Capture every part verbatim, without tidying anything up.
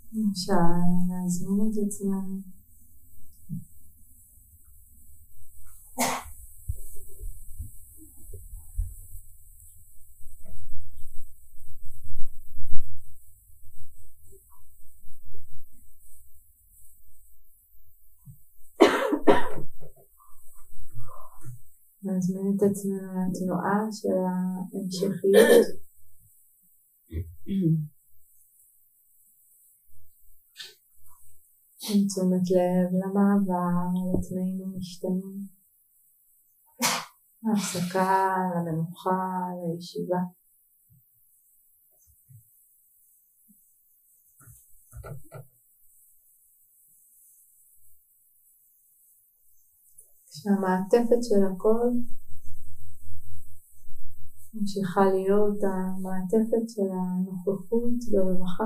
אפשר להזמין את עצמנו להזמין את עצמנו לתנועה של ההמשכיות. עם תשומת לב למעבר, לתנאים המשתנים, להפסקה, למנוחה, לישיבה. כשהמעטפת של הכל ממשיכה להיות המעטפת של הנוכחות ברווחה.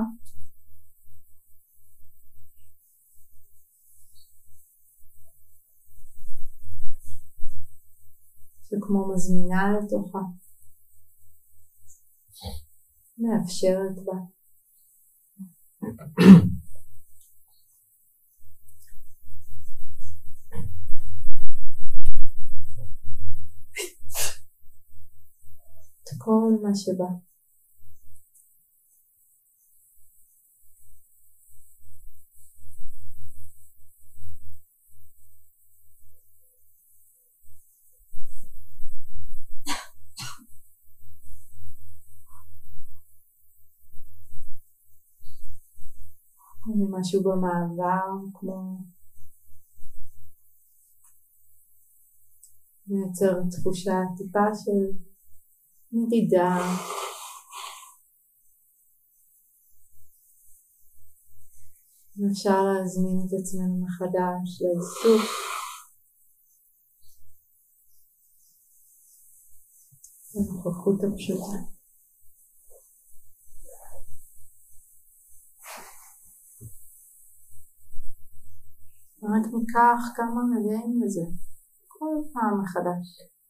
שכמו מזמינה לתוכה, מאפשרת בה. את כל מה שבא. משהו במעבר, כמו מייצר תחושה טיפה של נדידה, אפשר להזמין את עצמנו מחדש לאיסוף, לנוכחות הפשוטה. רק ניקח כמה רגעים לזה, כל פעם מחדש.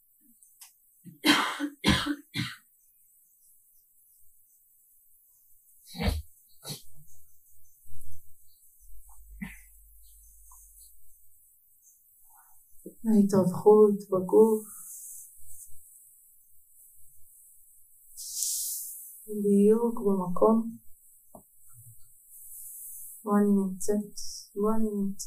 ההתרווחות בגוף, בדיוק במקום בו אני נמצאת, בו אני נמצא.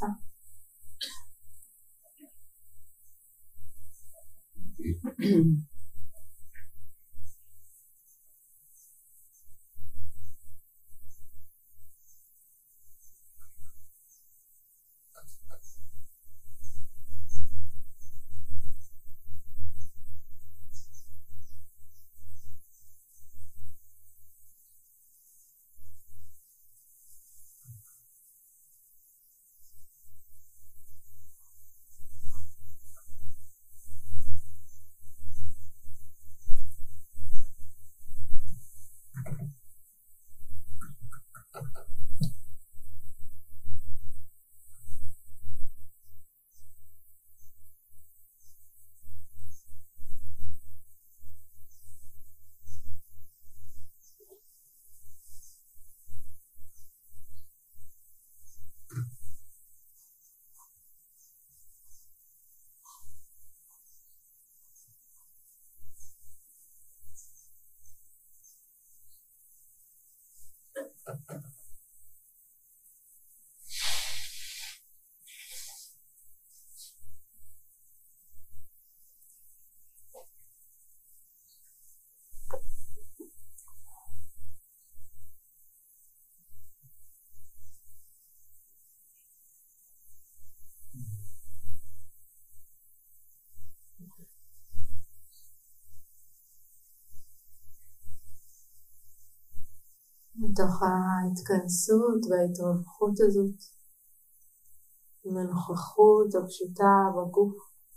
מתוך ההתכנסות וההתרווחות הזאת, עם הנוכחות הפשוטה בגוף.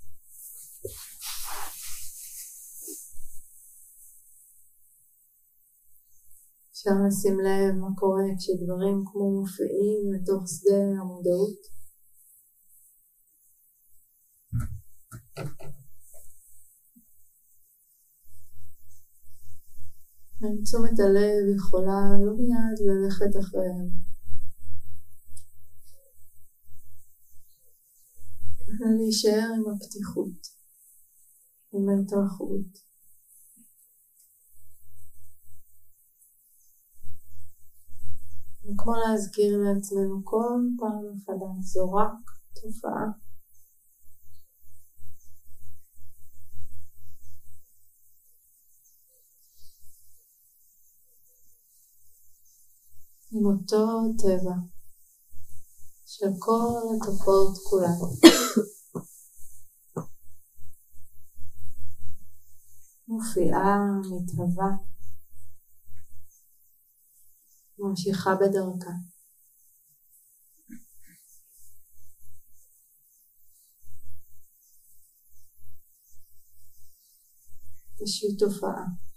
אפשר לשים לב מה קורה כשדברים כמו מופיעים לתוך שדה המודעות. תשומת הלב יכולה לא מיד ללכת אחריהם. להישאר עם הפתיחות, עם ההתרחבות. וכמו להזכיר לעצמנו כל פעם מחדש, זו רק תופעה. עם אותו טבע של כל התופעות כולן. מופיעה, מתהווה, ממשיכה בדרכה. פשוט תופעה.